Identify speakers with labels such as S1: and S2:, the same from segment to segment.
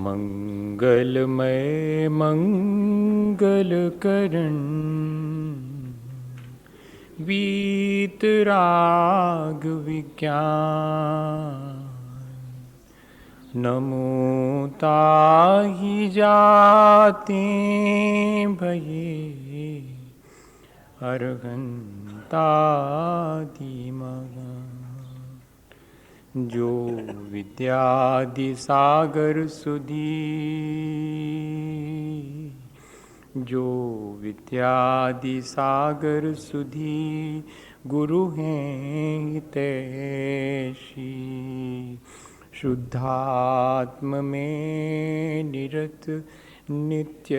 S1: मंगलमय मंगलकरण वीतराग विज्ञान नमो ताहि जाते भये अर्हन्तादि मगन जो विद्यादि सागर सुधी जो विद्यादि सागर सुधी गुरु हैं हितैषी शुद्धात्म में निरत नित्य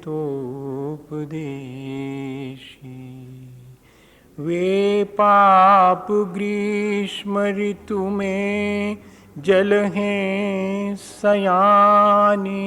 S1: हितोपदेशी वे पाप ग्रीष्म ऋतु में जल हैं सयाने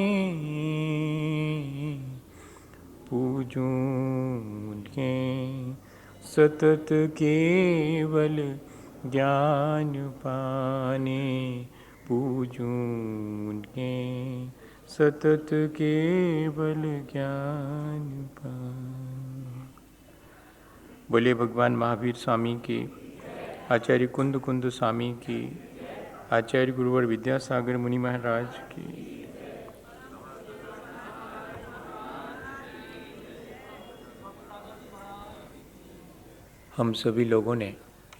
S1: पूजूं उनके सतत केवल ज्ञान पाने पूजूं उनके सतत केवल ज्ञान पाने। बोले भगवान महावीर स्वामी की, आचार्य कुंद कुंद स्वामी की, आचार्य गुरुवर विद्यासागर मुनि महाराज की। हम सभी लोगों ने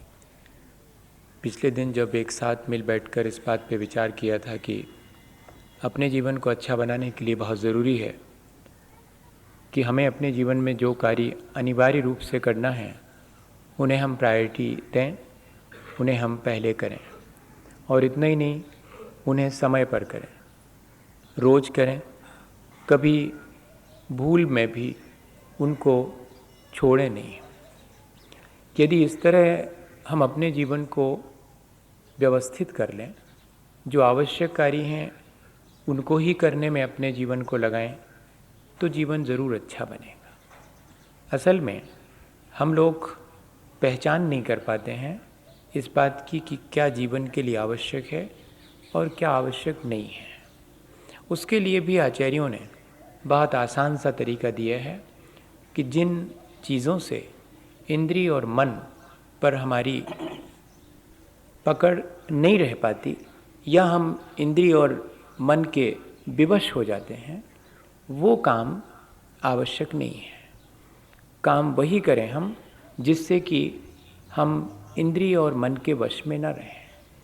S1: पिछले दिन जब एक साथ मिल बैठकर इस बात पे विचार किया था कि अपने जीवन को अच्छा बनाने के लिए बहुत ज़रूरी है कि हमें अपने जीवन में जो कार्य अनिवार्य रूप से करना है उन्हें हम प्रायोरिटी दें, उन्हें हम पहले करें और इतना ही नहीं, उन्हें समय पर करें, रोज़ करें, कभी भूल में भी उनको छोड़ें नहीं। यदि इस तरह हम अपने जीवन को व्यवस्थित कर लें, जो आवश्यक कार्य हैं उनको ही करने में अपने जीवन को लगाएं, तो जीवन ज़रूर अच्छा बनेगा। असल में हम लोग पहचान नहीं कर पाते हैं इस बात की कि क्या जीवन के लिए आवश्यक है और क्या आवश्यक नहीं है। उसके लिए भी आचार्यों ने बहुत आसान सा तरीका दिया है कि जिन चीज़ों से इंद्रिय और मन पर हमारी पकड़ नहीं रह पाती या हम इंद्रिय और मन के विवश हो जाते हैं, वो काम आवश्यक नहीं है। काम वही करें हम जिससे कि हम इंद्रिय और मन के वश में न रहें।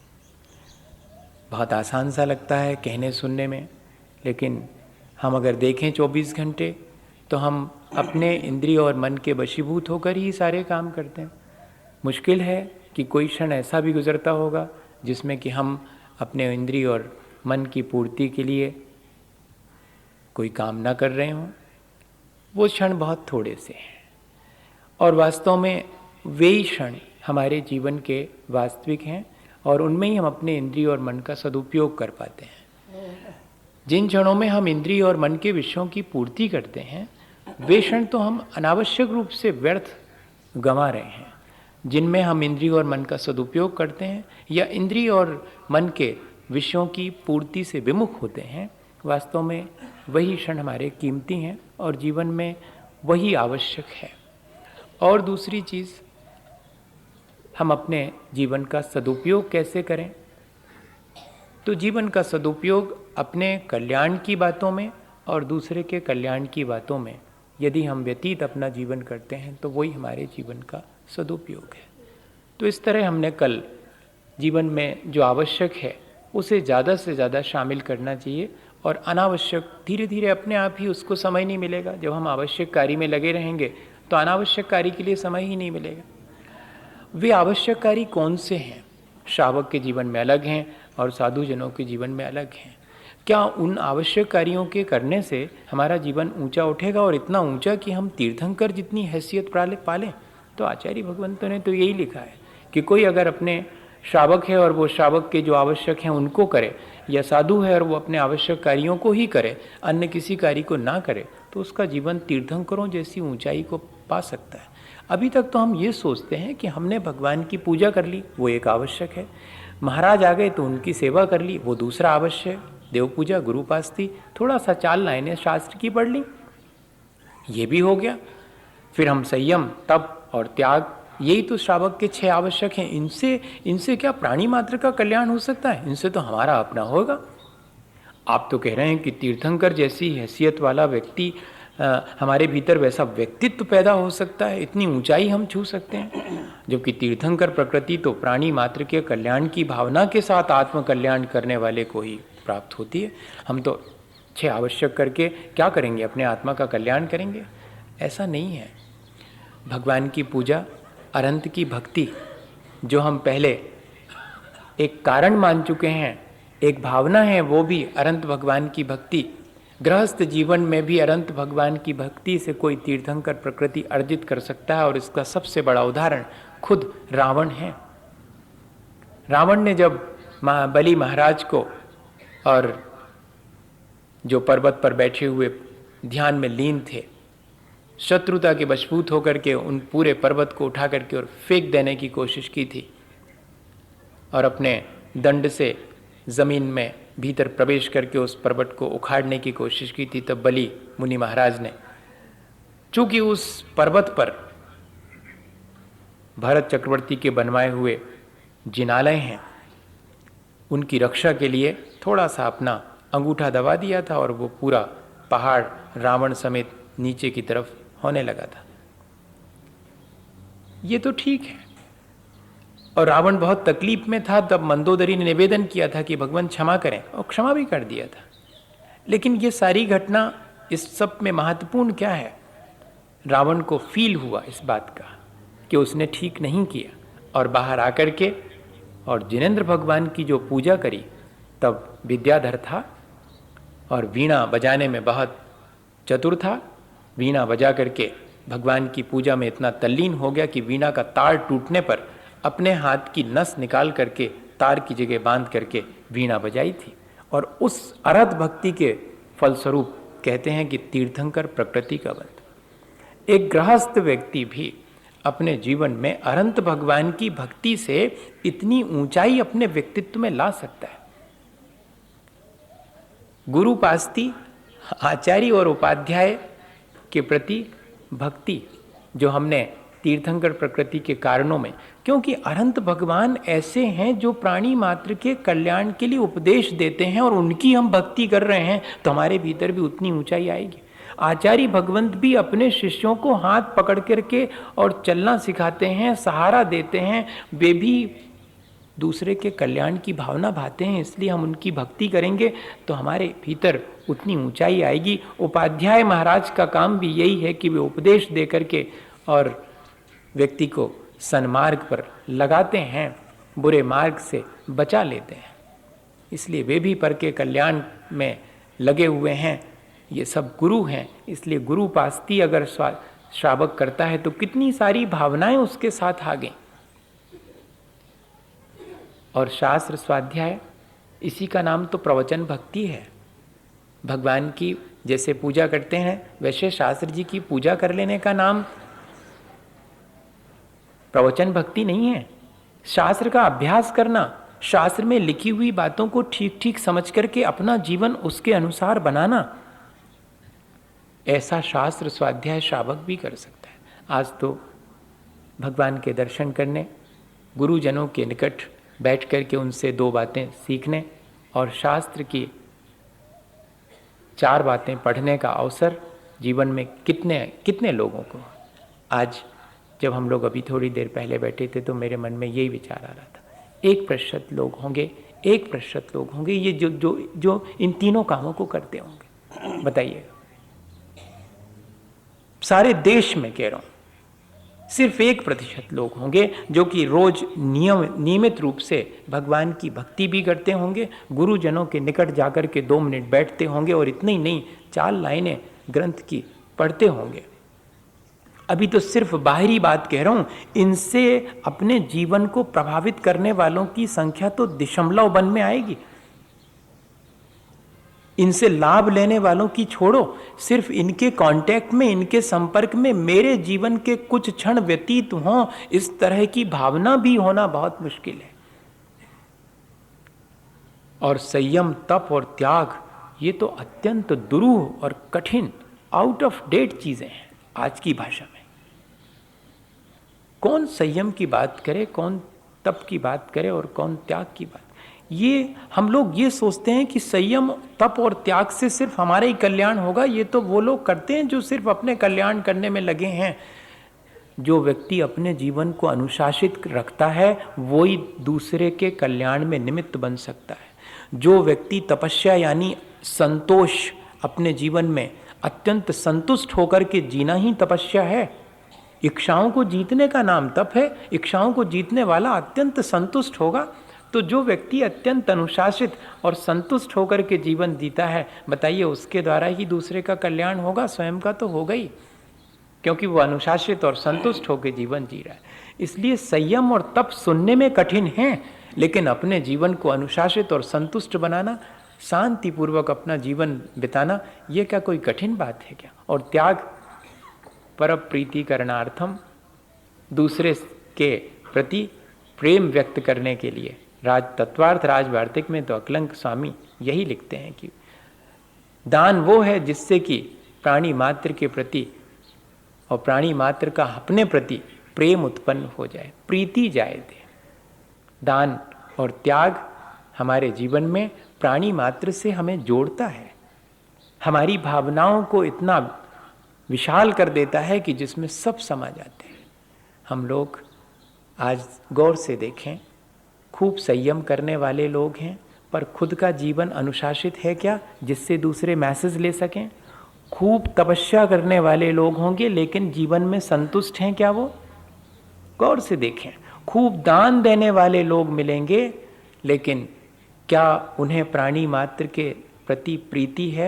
S1: बहुत आसान सा लगता है कहने सुनने में, लेकिन हम अगर देखें 24 घंटे तो हम अपने इंद्रिय और मन के वशीभूत होकर ही सारे काम करते हैं। मुश्किल है कि कोई क्षण ऐसा भी गुजरता होगा जिसमें कि हम अपने इंद्रिय और मन की पूर्ति के लिए कोई काम ना कर रहे हों। वो क्षण बहुत थोड़े से हैं और वास्तव में वे ही क्षण हमारे जीवन के वास्तविक हैं और उनमें ही हम अपने इंद्रिय और मन का सदुपयोग कर पाते हैं। जिन क्षणों में हम इंद्रिय और मन के विषयों की पूर्ति करते हैं, वे क्षण तो हम अनावश्यक रूप से व्यर्थ गंवा रहे हैं। जिनमें हम इंद्रिय और मन का सदुपयोग करते हैं या इंद्रिय और मन के विषयों की पूर्ति से विमुख होते हैं, वास्तव में वही क्षण हमारे कीमती हैं और जीवन में वही आवश्यक है। और दूसरी चीज़, हम अपने जीवन का सदुपयोग कैसे करें? तो जीवन का सदुपयोग अपने कल्याण की बातों में और दूसरे के कल्याण की बातों में यदि हम व्यतीत अपना जीवन करते हैं तो वही हमारे जीवन का सदुपयोग है। तो इस तरह हमने कल जीवन में जो आवश्यक है उसे ज़्यादा से ज़्यादा शामिल करना चाहिए और अनावश्यक धीरे धीरे अपने आप ही उसको समय नहीं मिलेगा। जब हम आवश्यक कार्य में लगे रहेंगे तो अनावश्यक कार्य के लिए समय ही नहीं मिलेगा। वे आवश्यक कार्य कौन से हैं? श्रावक के जीवन में अलग हैं और साधुजनों के जीवन में अलग हैं। क्या उन आवश्यक कार्यों के करने से हमारा जीवन ऊंचा उठेगा और इतना ऊंचा कि हम तीर्थंकर जितनी हैसियत पालें? तो आचार्य भगवंतों ने तो यही लिखा है कि कोई अगर अपने श्रावक है और वो श्रावक के जो आवश्यक हैं उनको करे, या साधु है और वो अपने आवश्यक कार्यों को ही करे, अन्य किसी कार्य को ना करे, तो उसका जीवन तीर्थंकरों जैसी ऊंचाई को पा सकता है। अभी तक तो हम ये सोचते हैं कि हमने भगवान की पूजा कर ली, वो एक आवश्यक है। महाराज आ गए तो उनकी सेवा कर ली, वो दूसरा आवश्यक है। देव पूजा, गुरुपास्ती, थोड़ा सा 4 लाइनें शास्त्र की पढ़ ली, ये भी हो गया। फिर हम संयम, तप और त्याग, यही तो श्रावक के 6 आवश्यक हैं। इनसे क्या प्राणी मात्र का कल्याण हो सकता है? इनसे तो हमारा अपना होगा। आप तो कह रहे हैं कि तीर्थंकर जैसी हैसियत वाला व्यक्ति, हमारे भीतर वैसा व्यक्तित्व पैदा हो सकता है, इतनी ऊंचाई हम छू सकते हैं। जबकि तीर्थंकर प्रकृति तो प्राणी मात्र के कल्याण की भावना के साथ आत्म कल्याण करने वाले को ही प्राप्त होती है। हम तो 6 आवश्यक करके क्या करेंगे? अपने आत्मा का कल्याण करेंगे? ऐसा नहीं है। भगवान की पूजा, अनंत की भक्ति, जो हम पहले एक कारण मान चुके हैं, एक भावना है, वो भी अनंत भगवान की भक्ति। गृहस्थ जीवन में भी अनंत भगवान की भक्ति से कोई तीर्थंकर प्रकृति अर्जित कर सकता है। और इसका सबसे बड़ा उदाहरण खुद रावण है। रावण ने जब बलि महाराज को, और जो पर्वत पर बैठे हुए ध्यान में लीन थे, शत्रुता के वशभूत होकर के उन पूरे पर्वत को उठा करके और फेंक देने की कोशिश की थी, और अपने दंड से जमीन में भीतर प्रवेश करके उस पर्वत को उखाड़ने की कोशिश की थी, तब बलि मुनि महाराज ने, चूंकि उस पर्वत पर भरत चक्रवर्ती के बनवाए हुए जिनालय हैं, उनकी रक्षा के लिए थोड़ा सा अपना अंगूठा दबा दिया था, और वो पूरा पहाड़ रावण समेत नीचे की तरफ होने लगा था। ये तो ठीक है। और रावण बहुत तकलीफ में था, तब मंदोदरी ने निवेदन किया था कि भगवान क्षमा करें, और क्षमा भी कर दिया था। लेकिन ये सारी घटना, इस सब में महत्वपूर्ण क्या है? रावण को फील हुआ इस बात का कि उसने ठीक नहीं किया, और बाहर आकर के और जिनेंद्र भगवान की जो पूजा करी, तब विद्याधर था और वीणा बजाने में बहुत चतुर था। वीणा बजा करके भगवान की पूजा में इतना तल्लीन हो गया कि वीणा का तार टूटने पर अपने हाथ की नस निकाल करके तार की जगह बांध करके वीणा बजाई थी। और उस अरहत भक्ति के फलस्वरूप कहते हैं कि तीर्थंकर प्रकृति का बंध। एक गृहस्थ व्यक्ति भी अपने जीवन में अनंत भगवान की भक्ति से इतनी ऊंचाई अपने व्यक्तित्व में ला सकता है। गुरु पास्ती, आचार्य और उपाध्याय के प्रति भक्ति जो हमने तीर्थंकर प्रकृति के कारणों में, क्योंकि अनंत भगवान ऐसे हैं जो प्राणी मात्र के कल्याण के लिए उपदेश देते हैं, और उनकी हम भक्ति कर रहे हैं तो हमारे भीतर भी उतनी ऊंचाई आएगी। आचार्य भगवंत भी अपने शिष्यों को हाथ पकड़ करके और चलना सिखाते हैं, सहारा देते हैं, वे भी दूसरे के कल्याण की भावना भाते हैं, इसलिए हम उनकी भक्ति करेंगे तो हमारे भीतर उतनी ऊंचाई आएगी। उपाध्याय महाराज का काम भी यही है कि वे उपदेश दे करके और व्यक्ति को सन्मार्ग पर लगाते हैं, बुरे मार्ग से बचा लेते हैं। इसलिए वे भी पर के कल्याण में लगे हुए हैं। ये सब गुरु हैं, इसलिए गुरु पास्ती अगर श्रावक करता है तो कितनी सारी भावनाएं उसके साथ आ गई। और शास्त्र स्वाध्याय, इसी का नाम तो प्रवचन भक्ति है। भगवान की जैसे पूजा करते हैं वैसे शास्त्र जी की पूजा कर लेने का नाम प्रवचन भक्ति नहीं है। शास्त्र का अभ्यास करना, शास्त्र में लिखी हुई बातों को ठीक ठीक समझ करके अपना जीवन उसके अनुसार बनाना, ऐसा शास्त्र स्वाध्याय श्रावक भी कर सकता है। आज तो भगवान के दर्शन करने, गुरुजनों के निकट बैठ करके उनसे 2 बातें सीखने और शास्त्र की 4 बातें पढ़ने का अवसर जीवन में कितने कितने लोगों को। आज जब हम लोग अभी थोड़ी देर पहले बैठे थे तो मेरे मन में यही विचार आ रहा था, 1% लोग होंगे, 1% लोग होंगे ये जो जो जो इन तीनों कामों को करते होंगे। बताइए, सारे देश में कह रहा हूं, सिर्फ 1% लोग होंगे जो कि रोज नियमित रूप से भगवान की भक्ति भी करते होंगे, गुरुजनों के निकट जाकर के 2 मिनट बैठते होंगे और इतनी नहीं 4 लाइनें ग्रंथ की पढ़ते होंगे। अभी तो सिर्फ बाहरी बात कह रहा हूं, इनसे अपने जीवन को प्रभावित करने वालों की संख्या तो दशमलव वन में आएगी। इनसे लाभ लेने वालों की छोड़ो, सिर्फ इनके कांटेक्ट में, इनके संपर्क में मेरे जीवन के कुछ क्षण व्यतीत हों, इस तरह की भावना भी होना बहुत मुश्किल है। और संयम, तप और त्याग ये तो अत्यंत दुरूह और कठिन, आउट ऑफ डेट चीजें हैं आज की भाषा में। कौन संयम की बात करे, कौन तप की बात करे और कौन त्याग की बात। ये हम लोग ये सोचते हैं कि संयम, तप और त्याग से सिर्फ हमारा ही कल्याण होगा। ये तो वो लोग करते हैं जो सिर्फ अपने कल्याण करने में लगे हैं। जो व्यक्ति अपने जीवन को अनुशासित रखता है वो ही दूसरे के कल्याण में निमित्त बन सकता है। जो व्यक्ति तपस्या यानी संतोष, अपने जीवन में अत्यंत संतुष्ट होकर के जीना ही तपस्या है। इच्छाओं को जीतने का नाम तप है। इच्छाओं को जीतने वाला अत्यंत संतुष्ट होगा। तो जो व्यक्ति अत्यंत अनुशासित और संतुष्ट होकर के जीवन जीता है, बताइए उसके द्वारा ही दूसरे का कल्याण होगा, स्वयं का तो होगा ही, क्योंकि वो अनुशासित और संतुष्ट होकर जीवन जी रहा है। इसलिए संयम और तप सुनने में कठिन है, लेकिन अपने जीवन को अनुशासित और संतुष्ट बनाना, शांतिपूर्वक अपना जीवन बिताना, ये क्या कोई कठिन बात है क्या। और त्याग, पर प्रीति करणार्थम, दूसरे के प्रति प्रेम व्यक्त करने के लिए। राज तत्वार्थ राजवार्तिक में तो अकलंक स्वामी यही लिखते हैं कि दान वो है जिससे कि प्राणी मात्र के प्रति और प्राणी मात्र का अपने प्रति प्रेम उत्पन्न हो जाए, प्रीति जाए दे। दान और त्याग हमारे जीवन में प्राणी मात्र से हमें जोड़ता है, हमारी भावनाओं को इतना विशाल कर देता है कि जिसमें सब समा जाते हैं। हम लोग आज गौर से देखें, खूब संयम करने वाले लोग हैं, पर खुद का जीवन अनुशासित है क्या जिससे दूसरे मैसेज ले सकें। खूब तपस्या करने वाले लोग होंगे, लेकिन जीवन में संतुष्ट हैं क्या वो। गौर से देखें, खूब दान देने वाले लोग मिलेंगे, लेकिन क्या उन्हें प्राणी मात्र के प्रति प्रीति है,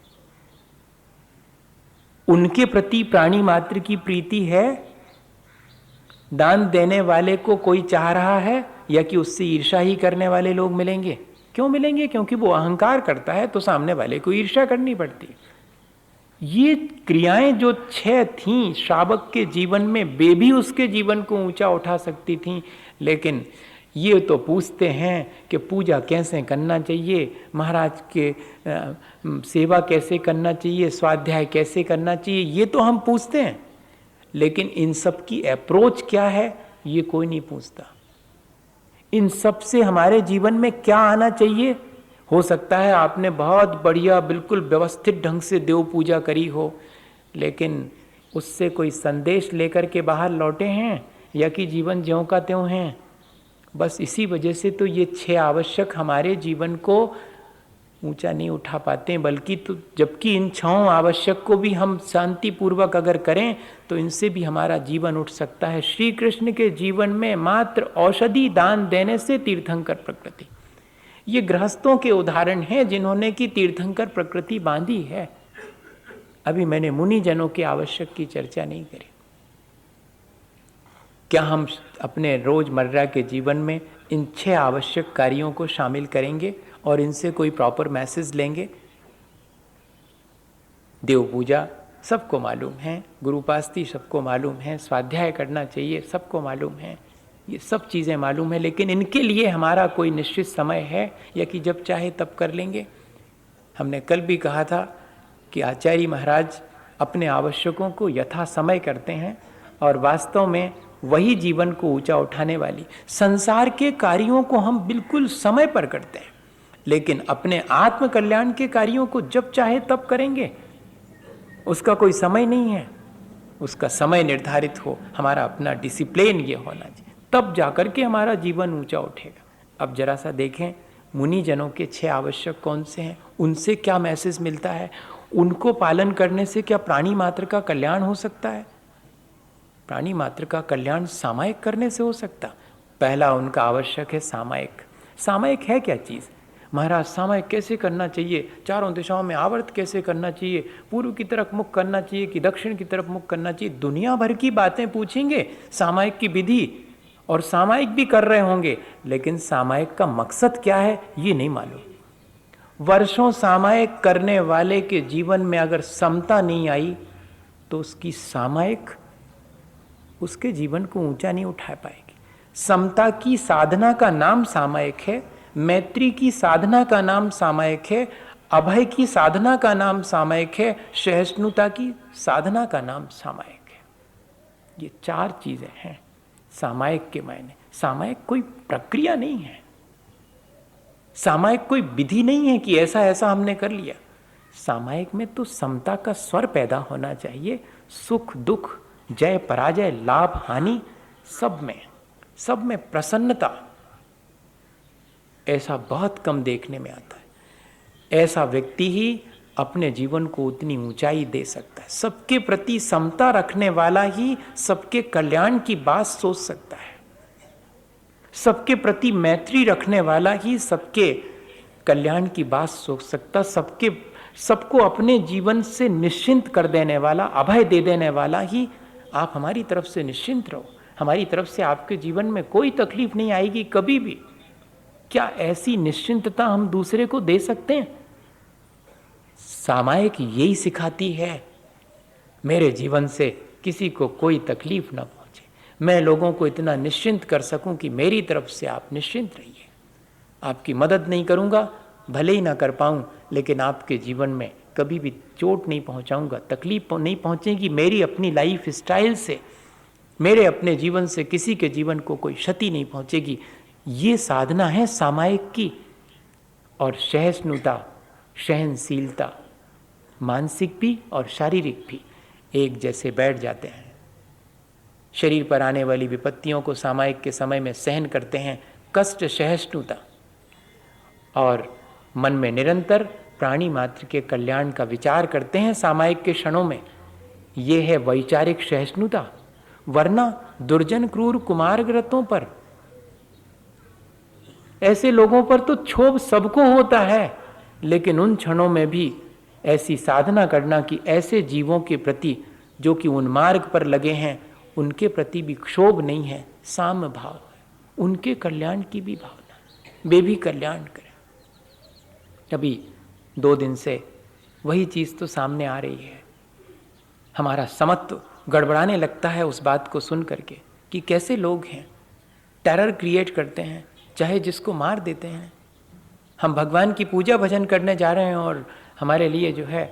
S1: उनके प्रति प्राणी मात्र की प्रीति है। दान देने वाले को कोई चाह रहा है या कि उससे ईर्ष्या ही करने वाले लोग मिलेंगे। क्यों मिलेंगे? क्योंकि वो अहंकार करता है तो सामने वाले को ईर्ष्या करनी पड़ती। ये क्रियाएं जो 6 थीं श्रावक के जीवन में, वे भी उसके जीवन को ऊंचा उठा सकती थीं, लेकिन ये तो पूछते हैं कि पूजा कैसे करना चाहिए, महाराज के सेवा कैसे करना चाहिए, स्वाध्याय कैसे करना चाहिए, ये तो हम पूछते हैं, लेकिन इन सब की अप्रोच क्या है ये कोई नहीं पूछता। इन सब से हमारे जीवन में क्या आना चाहिए। हो सकता है आपने बहुत बढ़िया बिल्कुल व्यवस्थित ढंग से देव पूजा करी हो, लेकिन उससे कोई संदेश लेकर के बाहर लौटे हैं या कि जीवन ज्यों का त्यों हैं। बस इसी वजह से तो ये 6 आवश्यक हमारे जीवन को ऊंचा नहीं उठा पाते हैं, बल्कि तो जबकि इन 6 आवश्यक को भी हम शांतिपूर्वक अगर करें तो इनसे भी हमारा जीवन उठ सकता है। श्री कृष्ण के जीवन में मात्र औषधि दान देने से तीर्थंकर प्रकृति, ये गृहस्थों के उदाहरण हैं जिन्होंने की तीर्थंकर प्रकृति बांधी है। अभी मैंने मुनि जनों के आवश्यक की चर्चा नहीं करी। क्या हम अपने रोजमर्रा के जीवन में इन 6 आवश्यक कार्यों को शामिल करेंगे और इनसे कोई प्रॉपर मैसेज लेंगे? देव पूजा सबको मालूम है, गुरुपास्ती सबको मालूम है, स्वाध्याय करना चाहिए सबको मालूम है, ये सब चीज़ें मालूम है, लेकिन इनके लिए हमारा कोई निश्चित समय है या कि जब चाहे तब कर लेंगे। हमने कल भी कहा था कि आचार्य महाराज अपने आवश्यकों को यथा समय करते हैं और वास्तव में वही जीवन को ऊंचा उठाने वाली। संसार के कार्यों को हम बिल्कुल समय पर करते हैं, लेकिन अपने आत्म कल्याण के कार्यों को जब चाहे तब करेंगे। उसका कोई समय नहीं है, उसका समय निर्धारित हो, हमारा अपना डिसिप्लिन ये होना चाहिए, तब जाकर के हमारा जीवन ऊंचा उठेगा। अब जरा सा देखें मुनि जनों के 6 आवश्यक कौन से हैं, उनसे क्या मैसेज मिलता है, उनको पालन करने से क्या प्राणी मात्र का कल्याण हो सकता है। प्राणी मात्र का कल्याण सामायिक करने से हो सकता। पहला उनका आवश्यक है सामायिक। सामायिक है क्या चीज़? महाराज सामायिक कैसे करना चाहिए, चारों दिशाओं में आवर्त कैसे करना चाहिए, पूर्व की तरफ मुख करना चाहिए कि दक्षिण की तरफ मुख करना चाहिए, दुनिया भर की बातें पूछेंगे सामायिक की विधि, और सामायिक भी कर रहे होंगे, लेकिन सामायिक का मकसद क्या है ये नहीं मालूम। वर्षों सामायिक करने वाले के जीवन में अगर समता नहीं आई तो उसकी सामायिक उसके जीवन को ऊंचा नहीं उठा पाएगी। समता की साधना का नाम सामायिक है। मैत्री की साधना का नाम सामायिक है, अभय की साधना का नाम सामायिक है, सहिष्णुता की साधना का नाम सामायिक है। ये 4 चीजें हैं सामायिक के मायने। सामायिक कोई प्रक्रिया नहीं है, सामायिक कोई विधि नहीं है कि ऐसा ऐसा हमने कर लिया। सामायिक में तो समता का स्वर पैदा होना चाहिए। सुख दुख, जय पराजय, लाभ हानि, सब में प्रसन्नता, ऐसा बहुत कम देखने में आता है। ऐसा व्यक्ति ही अपने जीवन को उतनी ऊंचाई दे सकता है। सबके प्रति समता रखने वाला ही सबके कल्याण की बात सोच सकता है। सबके प्रति मैत्री रखने वाला ही सबके कल्याण की बात सोच सकता। सबको अपने जीवन से निश्चिंत कर देने वाला, अभय दे देने वाला ही, आप हमारी तरफ से निश्चिंत रहो, हमारी तरफ से आपके जीवन में कोई तकलीफ नहीं आएगी कभी भी। क्या ऐसी निश्चिंतता हम दूसरे को दे सकते हैं? सामायिक यही सिखाती है, मेरे जीवन से किसी को कोई तकलीफ ना पहुंचे, मैं लोगों को इतना निश्चिंत कर सकूं कि मेरी तरफ से आप निश्चिंत रहिए। आपकी मदद नहीं करूंगा, भले ही ना कर पाऊं, लेकिन आपके जीवन में कभी भी चोट नहीं पहुंचाऊंगा, तकलीफ नहीं पहुंचेगी मेरी अपनी लाइफ स्टाइल से, मेरे अपने जीवन से किसी के जीवन को कोई क्षति नहीं पहुंचेगी। ये साधना है सामायिक की। और सहिष्णुता, सहनशीलता, मानसिक भी और शारीरिक भी एक जैसे बैठ जाते हैं। शरीर पर आने वाली विपत्तियों को सामायिक के समय में सहन करते हैं, कष्ट सहिष्णुता, और मन में निरंतर प्राणी मात्र के कल्याण का विचार करते हैं सामायिक के क्षणों में। ये है वैचारिक सहिष्णुता। वरना दुर्जन क्रूर कुमारग्रतों पर, ऐसे लोगों पर तो क्षोभ सबको होता है, लेकिन उन क्षणों में भी ऐसी साधना करना कि ऐसे जीवों के प्रति जो कि उन मार्ग पर लगे हैं उनके प्रति भी क्षोभ नहीं है, साम्य भाव है, उनके कल्याण की भी भावना, वे भी कल्याण करें। अभी 2 दिन से वही चीज़ तो सामने आ रही है। हमारा समत्व गड़बड़ाने लगता है उस बात को सुन करके कि कैसे लोग हैं, टेरर क्रिएट करते हैं, चाहे जिसको मार देते हैं। हम भगवान की पूजा भजन करने जा रहे हैं और हमारे लिए जो है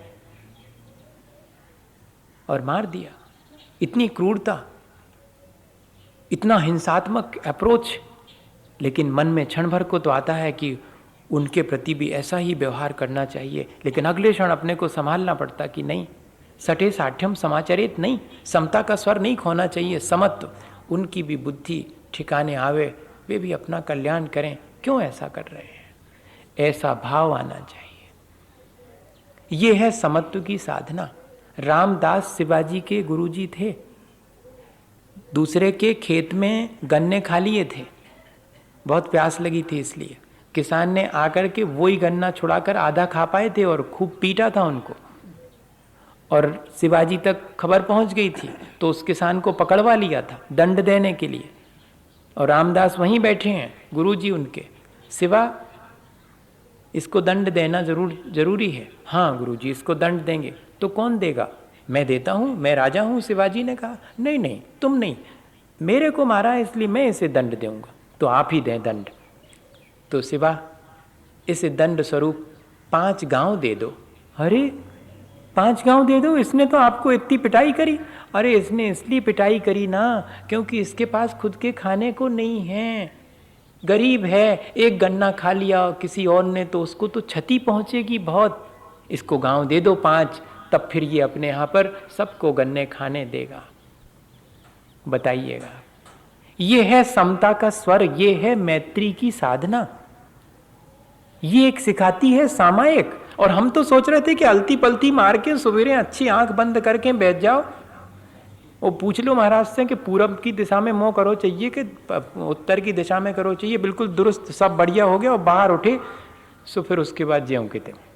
S1: और मार दिया। इतनी क्रूरता, इतना हिंसात्मक अप्रोच। लेकिन मन में क्षण भर को तो आता है कि उनके प्रति भी ऐसा ही व्यवहार करना चाहिए, लेकिन अगले क्षण अपने को संभालना पड़ता कि नहीं, सटे साठ्यम समाचरित नहीं, समता का स्वर नहीं खोना चाहिए, समत्व, उनकी भी बुद्धि ठिकाने आवे, वे भी अपना कल्याण करें, क्यों ऐसा कर रहे हैं, ऐसा भाव आना चाहिए। ये है समत्व की साधना। रामदास शिवाजी के गुरुजी थे, दूसरे के खेत में गन्ने खा लिए थे, बहुत प्यास लगी थी, इसलिए किसान ने आकर के वही गन्ना छुड़ाकर आधा खा पाए थे और खूब पीटा था उनको, और शिवाजी तक खबर पहुंच गई थी तो उस किसान को पकड़वा लिया था दंड देने के लिए। और रामदास वहीं बैठे हैं, गुरुजी उनके, शिवा इसको दंड देना जरूरी है। हाँ गुरुजी, इसको दंड देंगे। तो कौन देगा? मैं देता हूँ, मैं राजा हूँ। शिवाजी ने कहा नहीं नहीं, तुम नहीं, मेरे को मारा है इसलिए मैं इसे दंड दूंगा, तो आप ही दें दंड। तो शिवा इस दंड स्वरूप 5 गांव दे दो। अरे 5 गांव दे दो? इसने तो आपको इतनी पिटाई करी। अरे इसने इसलिए पिटाई करी ना क्योंकि इसके पास खुद के खाने को नहीं है, गरीब है, एक गन्ना खा लिया किसी और ने तो उसको तो क्षति पहुंचेगी बहुत, इसको गांव दे दो 5, तब फिर ये अपने यहाँ पर सबको गन्ने खाने देगा। बताइएगा, ये है समता का स्वर, ये है मैत्री की साधना, ये एक सिखाती है सामायिक। और हम तो सोच रहे थे कि अलती पलती मार के सवेरे अच्छी आंख बंद करके बैठ जाओ, वो पूछ लो महाराज से कि पूरब की दिशा में मुंह करो चाहिए कि उत्तर की दिशा में करो चाहिए, बिल्कुल दुरुस्त, सब बढ़िया हो गया और बाहर उठे, सो फिर उसके बाद ज्यों के त्यों।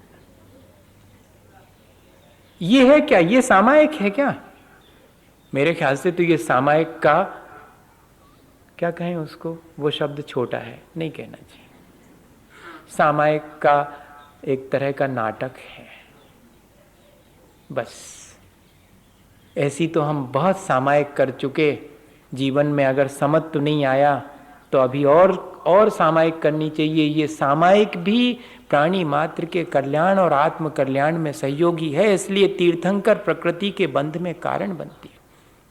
S1: ये है क्या? ये सामायिक है क्या? मेरे ख्याल से तो ये सामायिक का क्या कहें उसको, वो शब्द छोटा है, नहीं कहना चाहिए। सामायिक का एक तरह का नाटक है बस। ऐसी तो हम बहुत सामायिक कर चुके, जीवन में अगर समत्व नहीं आया तो अभी और सामायिक करनी चाहिए। ये सामायिक भी प्राणी मात्र के कल्याण और आत्म कल्याण में सहयोगी है, इसलिए तीर्थंकर प्रकृति के बंध में कारण बनती है।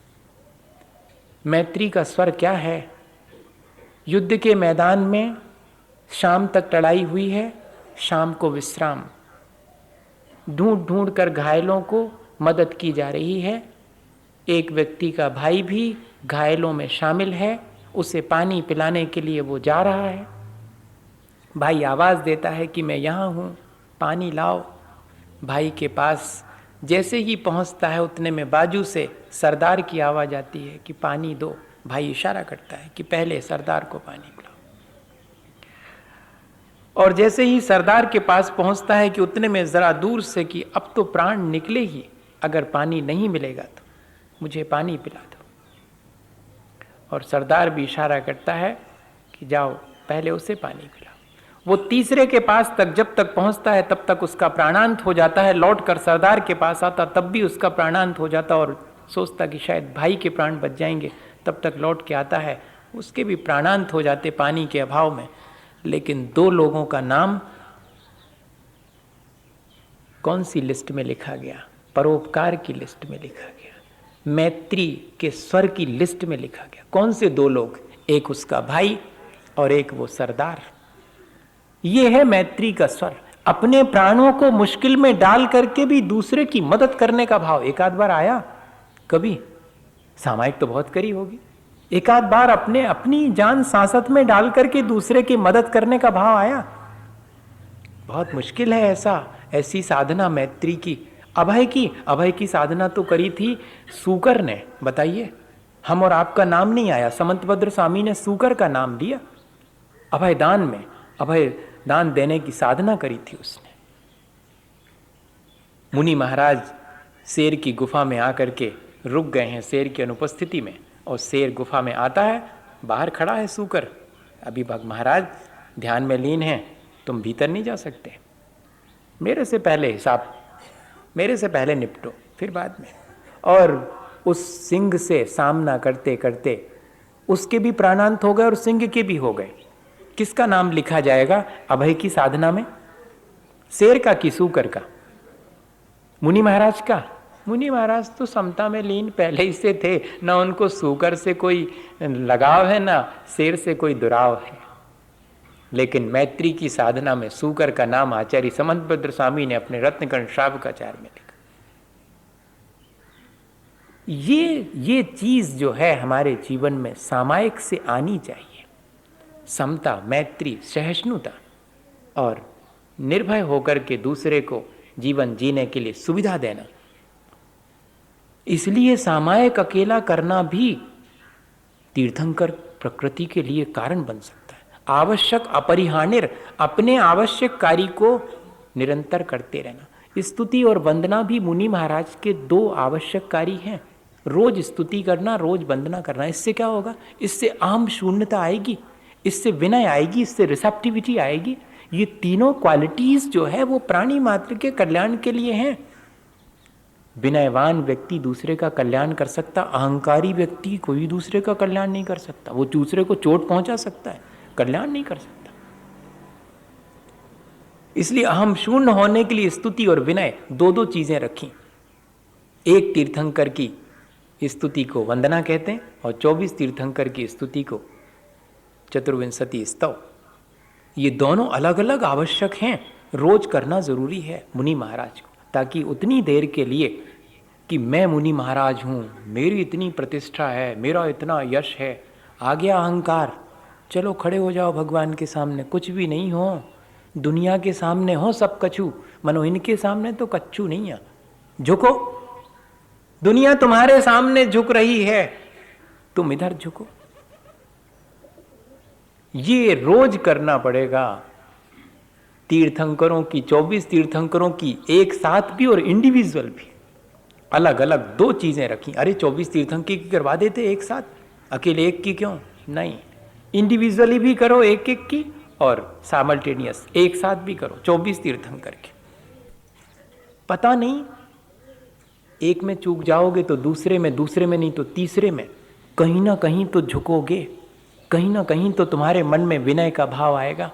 S1: मैत्री का स्वर क्या है? युद्ध के मैदान में शाम तक लड़ाई हुई है, शाम को विश्राम, ढूंढ ढूंढ कर घायलों को मदद की जा रही है। एक व्यक्ति का भाई भी घायलों में शामिल है, उसे पानी पिलाने के लिए वो जा रहा है। भाई आवाज देता है कि मैं यहाँ हूँ, पानी लाओ। भाई के पास जैसे ही पहुँचता है उतने में बाजू से सरदार की आवाज़ आती है कि पानी दो। भाई इशारा करता है कि पहले सरदार को पानी पिलाओ। और जैसे ही सरदार के पास पहुँचता है कि उतने में ज़रा दूर से कि अब तो प्राण निकले ही, अगर पानी नहीं मिलेगा तो मुझे पानी पिला दो। और सरदार भी इशारा करता है कि जाओ पहले उसे पानी पिलाओ। वो तीसरे के पास तक जब तक पहुंचता है तब तक उसका प्राणांत हो जाता है। लौट कर सरदार के पास आता तब भी उसका प्राणांत हो जाता और सोचता कि शायद भाई के प्राण बच जाएंगे। तब तक लौट के आता है, उसके भी प्राणांत हो जाते पानी के अभाव में। लेकिन दो लोगों का नाम कौन सी लिस्ट में लिखा गया? परोपकार की लिस्ट में लिखा गया, मैत्री के स्वर की लिस्ट में लिखा गया। कौन से दो लोग? एक उसका भाई और एक वो सरदार। ये है मैत्री का स्वर। अपने प्राणों को मुश्किल में डाल करके भी दूसरे की मदद करने का भाव। एक आध बार आया कभी? सामायिक तो बहुत करी होगी। एक आध बार अपनी जान सांसत में डाल करके दूसरे की मदद करने का भाव आया? बहुत मुश्किल है ऐसी साधना मैत्री की। अभय की साधना तो करी थी सूकर ने, बताइए। हम और आपका नाम नहीं आया, समंतभद्र स्वामी ने सूकर का नाम लिया अभय दान में। अभय दान देने की साधना करी थी उसने। मुनि महाराज शेर की गुफा में आकर के रुक गए हैं शेर की अनुपस्थिति में, और शेर गुफा में आता है, बाहर खड़ा है सूकर। अभी महाराज ध्यान में लीन हैं, तुम भीतर नहीं जा सकते, मेरे से पहले निपटो, फिर बाद में। और उस सिंह से सामना करते करते उसके भी प्राणांत हो गए और सिंह के भी हो गए। किसका नाम लिखा जाएगा अभय की साधना में? शेर का कि सूकर का? मुनि महाराज का। मुनि महाराज तो समता में लीन पहले ही से थे, ना उनको सूकर से कोई लगाव है ना शेर से कोई दुराव है। लेकिन मैत्री की साधना में सूकर का नाम आचार्य समंतभद्र स्वामी ने अपने रत्नकर्ण श्रावकाचार्य में लिखा। ये चीज जो है हमारे जीवन में सामायिक से आनी चाहिए। समता, मैत्री, सहिष्णुता और निर्भय होकर के दूसरे को जीवन जीने के लिए सुविधा देना। इसलिए सामायिक अकेला करना भी तीर्थंकर प्रकृति के लिए कारण बन सकता है। आवश्यक अपरिहार्य, अपने आवश्यक कार्य को निरंतर करते रहना। स्तुति और वंदना भी मुनि महाराज के दो आवश्यक कार्य हैं। रोज स्तुति करना, रोज वंदना करना। इससे क्या होगा? इससे अहम शून्यता आएगी, इससे विनय आएगी, इससे रिसेप्टिविटी आएगी। ये तीनों क्वालिटीज जो है वो प्राणी मात्र के कल्याण के लिए हैं। विनयवान व्यक्ति दूसरे का कल्याण कर सकता, अहंकारी व्यक्ति कोई दूसरे का कल्याण नहीं कर सकता। वो दूसरे को चोट पहुंचा सकता है, कल्याण नहीं कर सकता। इसलिए अहम शून्य होने के लिए स्तुति और विनय दो चीजें रखी। एक तीर्थंकर की स्तुति को वंदना कहते हैं और 24 तीर्थंकर की स्तुति को चतुर्विंशति स्तव। ये दोनों अलग अलग आवश्यक हैं, रोज करना जरूरी है मुनि महाराज को, ताकि उतनी देर के लिए कि मैं मुनि महाराज हूँ, मेरी इतनी प्रतिष्ठा है, मेरा इतना यश है, आ गया अहंकार, चलो खड़े हो जाओ भगवान के सामने, कुछ भी नहीं हो, दुनिया के सामने हो सब कछु, मनो इनके सामने तो कच्चू नहीं है, झुको, दुनिया तुम्हारे सामने झुक रही है, तुम इधर झुको। ये रोज करना पड़ेगा। तीर्थंकरों की 24 तीर्थंकरों की एक साथ भी और इंडिविजुअल भी अलग अलग दो चीजें रखी। अरे 24 तीर्थंकर की करवा देते एक साथ, अकेले एक की क्यों? नहीं, इंडिविजुअली भी करो एक एक की और साइमल्टेनियस एक साथ भी करो 24 तीर्थंकर की। पता नहीं एक में चूक जाओगे तो दूसरे में नहीं तो तीसरे में कहीं ना कहीं तो झुकोगे, कहीं ना कहीं तो तुम्हारे मन में विनय का भाव आएगा।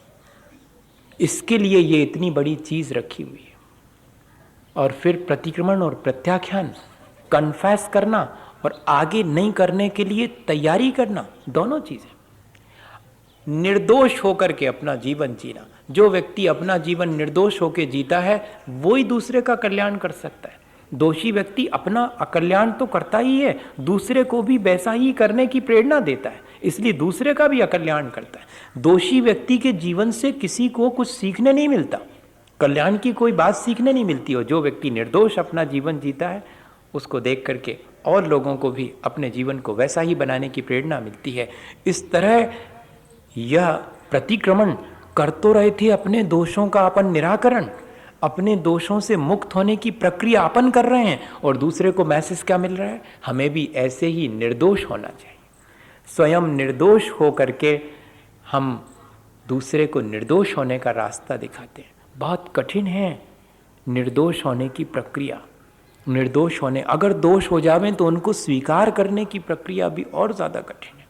S1: इसके लिए ये इतनी बड़ी चीज रखी हुई है। और फिर प्रतिक्रमण और प्रत्याख्यान, कन्फेस करना और आगे नहीं करने के लिए तैयारी करना, दोनों चीजें। निर्दोष होकर के अपना जीवन जीना, जो व्यक्ति अपना जीवन निर्दोष होकर जीता है वो ही दूसरे का कल्याण कर सकता है। दोषी व्यक्ति अपना अकल्याण तो करता ही है, दूसरे को भी वैसा ही करने की प्रेरणा देता है, इसलिए दूसरे का भी अकल्याण करता है। दोषी व्यक्ति के जीवन से किसी को कुछ सीखने नहीं मिलता, कल्याण की कोई बात सीखने नहीं मिलती। और जो व्यक्ति निर्दोष अपना जीवन जीता है उसको देख करके और लोगों को भी अपने जीवन को वैसा ही बनाने की प्रेरणा मिलती है। इस तरह यह प्रतिक्रमण कर तो रहे थे अपने दोषों का अपन निराकरण, अपने दोषों से मुक्त होने की प्रक्रिया अपन कर रहे हैं, और दूसरे को मैसेज क्या मिल रहा है, हमें भी ऐसे ही निर्दोष होना चाहिए। स्वयं निर्दोष हो करके हम दूसरे को निर्दोष होने का रास्ता दिखाते हैं। बहुत कठिन है निर्दोष होने की प्रक्रिया। निर्दोष होने, अगर दोष हो जावे तो उनको स्वीकार करने की प्रक्रिया भी और ज़्यादा कठिन है।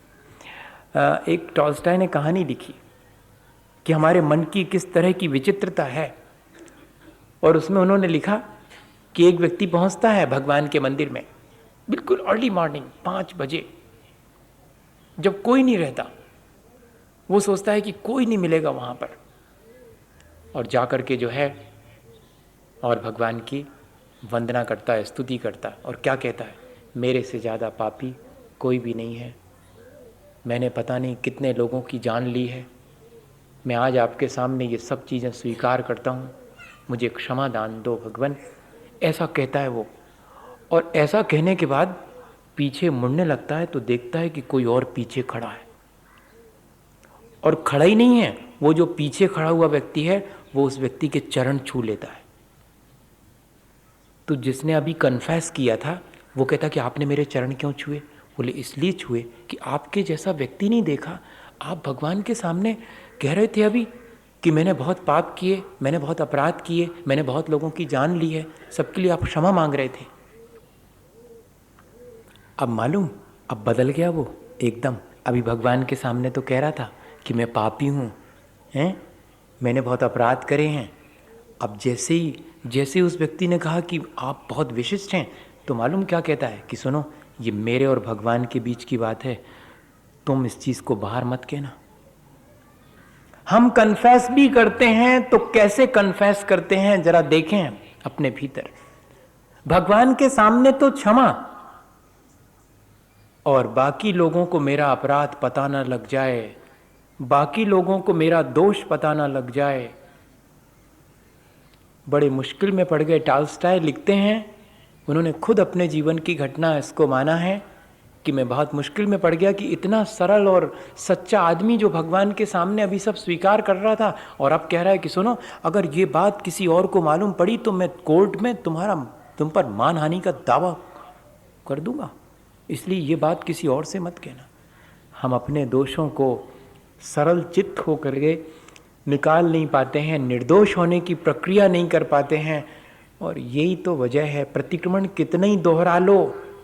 S1: एक टॉल्स्टॉय ने कहानी लिखी कि हमारे मन की किस तरह की विचित्रता है, और उसमें उन्होंने लिखा कि एक व्यक्ति पहुंचता है भगवान के मंदिर में बिल्कुल अर्ली मॉर्निंग 5 बजे, जब कोई नहीं रहता। वो सोचता है कि कोई नहीं मिलेगा वहां पर, और जाकर के जो है और भगवान की वंदना करता है, स्तुति करता है, और क्या कहता है, मेरे से ज़्यादा पापी कोई भी नहीं है, मैंने पता नहीं कितने लोगों की जान ली है, मैं आज आपके सामने ये सब चीज़ें स्वीकार करता हूँ, मुझे क्षमा दान दो भगवान, ऐसा कहता है वो। और ऐसा कहने के बाद पीछे मुड़ने लगता है तो देखता है कि कोई और पीछे खड़ा है, और खड़ा ही नहीं है, वो जो पीछे खड़ा हुआ व्यक्ति है वो उस व्यक्ति के चरण छू लेता है। तो जिसने अभी कन्फेस किया था वो कहता कि आपने मेरे चरण क्यों छुए? बोले इसलिए छुए कि आपके जैसा व्यक्ति नहीं देखा। आप भगवान के सामने कह रहे थे अभी कि मैंने बहुत पाप किए, मैंने बहुत अपराध किए, मैंने बहुत लोगों की जान ली है, सबके लिए आप क्षमा मांग रहे थे। अब मालूम, अब बदल गया वो एकदम। अभी भगवान के सामने तो कह रहा था कि मैं पापी हूँ, हैं, मैंने बहुत अपराध करे हैं। अब जैसे उस व्यक्ति ने कहा कि आप बहुत विशिष्ट हैं, तो मालूम क्या कहता है कि सुनो, ये मेरे और भगवान के बीच की बात है, तुम इस चीज़ को बाहर मत कहना। हम कन्फेस भी करते हैं तो कैसे कन्फेस करते हैं जरा देखें अपने भीतर। भगवान के सामने तो क्षमा, और बाकी लोगों को मेरा अपराध पता ना लग जाए, बाकी लोगों को मेरा दोष पता ना लग जाए। बड़े मुश्किल में पड़ गए। टॉल्स्टॉय लिखते हैं, उन्होंने खुद अपने जीवन की घटना इसको माना है कि मैं बहुत मुश्किल में पड़ गया कि इतना सरल और सच्चा आदमी जो भगवान के सामने अभी सब स्वीकार कर रहा था, और अब कह रहा है कि सुनो, अगर ये बात किसी और को मालूम पड़ी तो मैं कोर्ट में तुम पर मानहानि का दावा कर दूंगा, इसलिए ये बात किसी और से मत कहना। हम अपने दोषों को सरल चित्त होकर के निकाल नहीं पाते हैं, निर्दोष होने की प्रक्रिया नहीं कर पाते हैं, और यही तो वजह है। प्रतिक्रमण कितना ही दोहरा लो,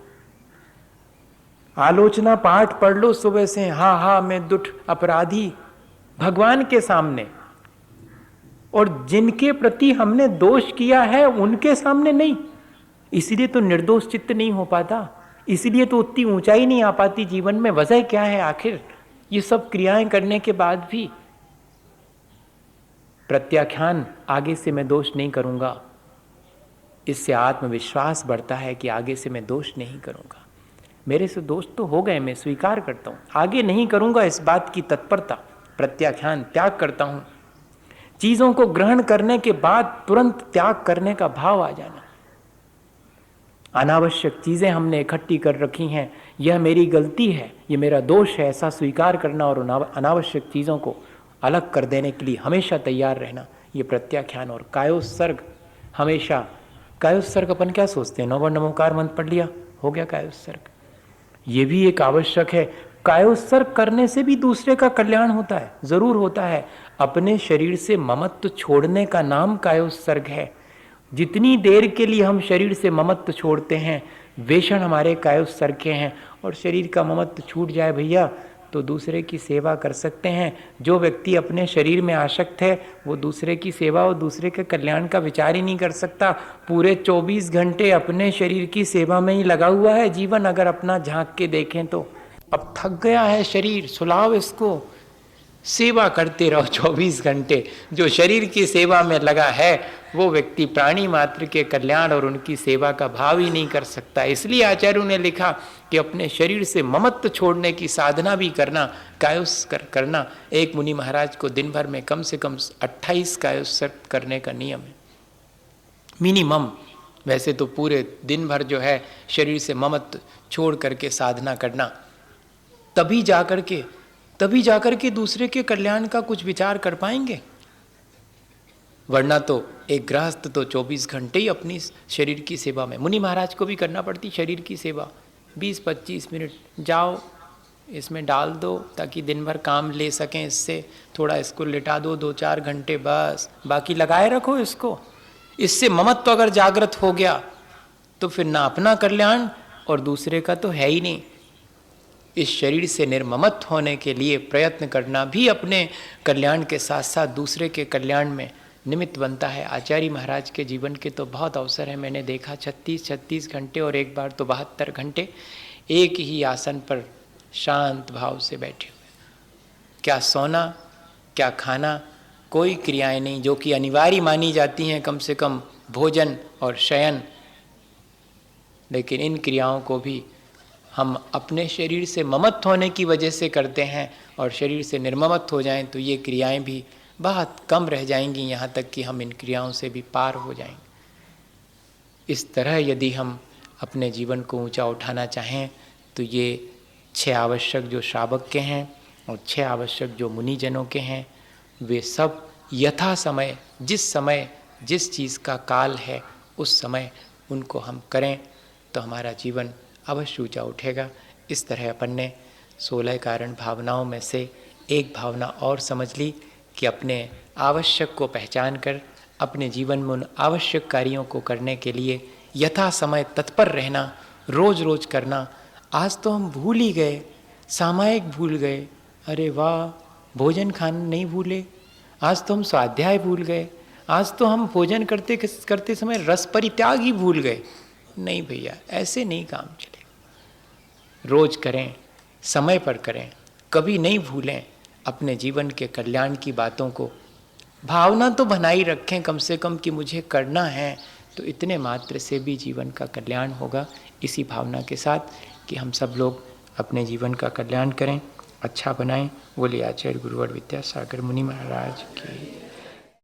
S1: आलोचना पाठ पढ़ लो सुबह से, हाँ मैं दुष्ट अपराधी भगवान के सामने, और जिनके प्रति हमने दोष किया है उनके सामने नहीं। इसीलिए तो निर्दोष चित्त नहीं हो पाता, इसीलिए तो उतनी ऊंचाई नहीं आ पाती जीवन में। वजह क्या है आखिर? ये सब क्रियाएं करने के बाद भी प्रत्याख्यान, आगे से मैं दोष नहीं करूंगा, इससे आत्मविश्वास बढ़ता है कि आगे से मैं दोष नहीं करूंगा। मेरे से दोष तो हो गए, मैं स्वीकार करता हूं, आगे नहीं करूंगा, इस बात की तत्परता, प्रत्याख्यान, त्याग करता हूं। चीजों को ग्रहण करने के बाद तुरंत त्याग करने का भाव आ जाना। अनावश्यक चीजें हमने इकट्ठी कर रखी हैं, यह मेरी गलती है, यह मेरा दोष है, ऐसा स्वीकार करना और अनावश्यक चीजों को अलग कर देने के लिए हमेशा तैयार रहना, ये प्रत्याख्यान। और कायोत्सर्ग, हमेशा कायोत्सर्ग, अपन क्या सोचते हैं, नौवर नमोकार मंत्र पढ़ लिया, हो गया कायोत्सर्ग, ये भी एक आवश्यक है। कायोत्सर्ग करने से भी दूसरे का कल्याण होता है, जरूर होता है। अपने शरीर से ममत्व छोड़ने का नाम कायोत्सर्ग है। जितनी देर के लिए हम शरीर से ममत्व छोड़ते हैं, वे क्षण हमारे कायोत्सर्ग के हैं। और शरीर का ममत्व छूट जाए भैया तो दूसरे की सेवा कर सकते हैं। जो व्यक्ति अपने शरीर में आसक्त है वो दूसरे की सेवा और दूसरे के कल्याण का विचार ही नहीं कर सकता। पूरे 24 घंटे अपने शरीर की सेवा में ही लगा हुआ है जीवन। अगर अपना झांक के देखें तो अब थक गया है शरीर, सुलाओ इसको, सेवा करते रहो 24 घंटे। जो शरीर की सेवा में लगा है वो व्यक्ति प्राणी मात्र के कल्याण और उनकी सेवा का भाव ही नहीं कर सकता। इसलिए आचार्यों ने लिखा कि अपने शरीर से ममत्व छोड़ने की साधना भी करना, कायोस करना। एक मुनि महाराज को दिन भर में कम से कम 28 कायोस करने का नियम है, मिनिमम। वैसे तो पूरे दिन भर जो है शरीर से ममत्व छोड़ करके साधना करना, तभी जाकर के दूसरे के कल्याण का कुछ विचार कर पाएंगे। वरना तो एक गृहस्थ तो 24 घंटे ही अपनी शरीर की सेवा में। मुनि महाराज को भी करना पड़ती शरीर की सेवा। 20-25 मिनट जाओ इसमें डाल दो ताकि दिन भर काम ले सकें इससे, थोड़ा इसको लिटा दो 2-4 घंटे बस, बाकी लगाए रखो इसको। इससे ममत्व अगर जागृत हो गया तो फिर ना अपना कल्याण और दूसरे का तो है ही नहीं। इस शरीर से निर्ममत होने के लिए प्रयत्न करना भी अपने कल्याण के साथ साथ दूसरे के कल्याण में निमित्त बनता है। आचार्य महाराज के जीवन के तो बहुत अवसर है, मैंने देखा 36 घंटे और एक बार तो 72 घंटे एक ही आसन पर शांत भाव से बैठे हुए। क्या सोना, क्या खाना, कोई क्रियाएं नहीं जो कि अनिवार्य मानी जाती हैं, कम से कम भोजन और शयन। लेकिन इन क्रियाओं को भी हम अपने शरीर से ममत्व होने की वजह से करते हैं, और शरीर से निर्ममत हो जाएं तो ये क्रियाएं भी बहुत कम रह जाएंगी, यहाँ तक कि हम इन क्रियाओं से भी पार हो जाएंगे। इस तरह यदि हम अपने जीवन को ऊंचा उठाना चाहें तो ये 6 आवश्यक जो श्रावक के हैं और 6 आवश्यक जो मुनिजनों के हैं, वे सब यथा समय जिस चीज़ का काल है उस समय उनको हम करें तो हमारा जीवन अवश्य ऊंचा उठेगा। इस तरह अपन ने 16 कारण भावनाओं में से एक भावना और समझ ली कि अपने आवश्यक को पहचान कर अपने जीवन में उन आवश्यक कार्यों को करने के लिए यथा समय तत्पर रहना, रोज रोज करना। आज तो हम भूल ही गए, सामायिक भूल गए। अरे वाह, भोजन खाना नहीं भूले, आज तो हम स्वाध्याय भूल गए, आज तो हम भोजन करते समय रस परित्याग ही भूल गए। नहीं भैया, ऐसे नहीं काम चलेगा। रोज करें, समय पर करें, कभी नहीं भूलें अपने जीवन के कल्याण की बातों को। भावना तो बनाई रखें कम से कम कि मुझे करना है, तो इतने मात्र से भी जीवन का कल्याण होगा। इसी भावना के साथ कि हम सब लोग अपने जीवन का कल्याण करें, अच्छा बनाएं। बोलिए आचार्य गुरुवर विद्यासागर मुनि महाराज की।